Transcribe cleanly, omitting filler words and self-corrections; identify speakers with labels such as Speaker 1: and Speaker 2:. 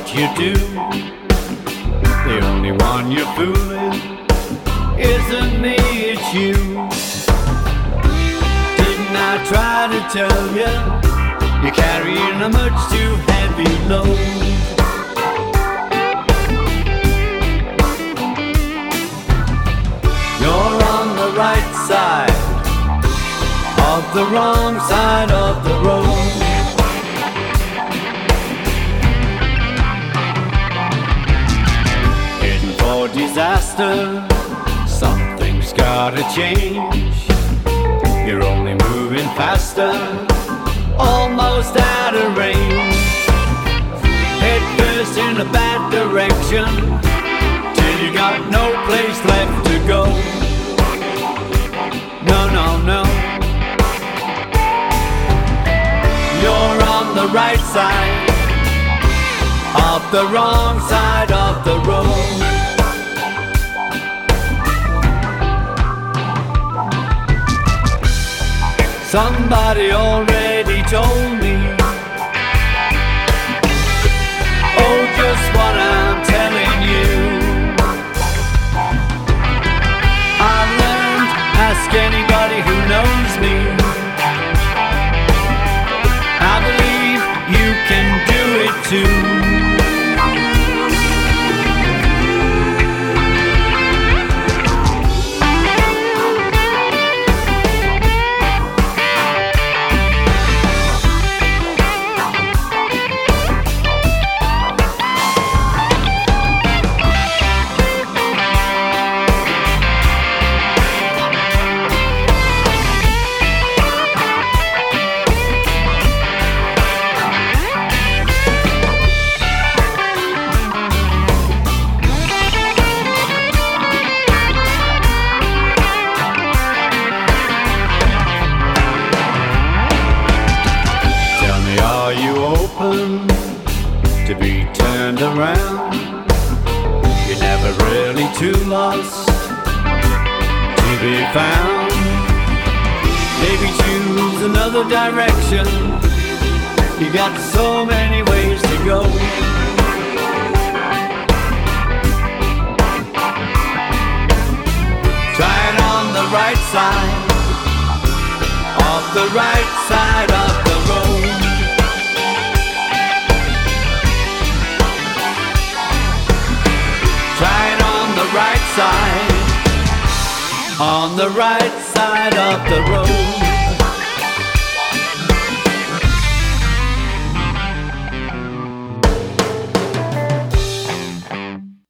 Speaker 1: what you do. The only one you're fooling isn't me, it's you. Didn't I try to tell you, you're carrying a much too heavy load? You're on the right side of the wrong side of the road. Heading for disaster, something's gotta change. You're only moving faster, almost out of range. Head first in a bad direction, till you got no place left to go. No, no, no. You're on the right side of the wrong side of the road. Somebody already told me, oh, just what I'm telling you. I learned, ask anybody who knows me. I believe you can do it too. To be turned around, you're never really too lost to be found. Maybe choose another direction, you got so many ways to go. Try it on the right side of the right side of the road. Right side, on the right side of the road.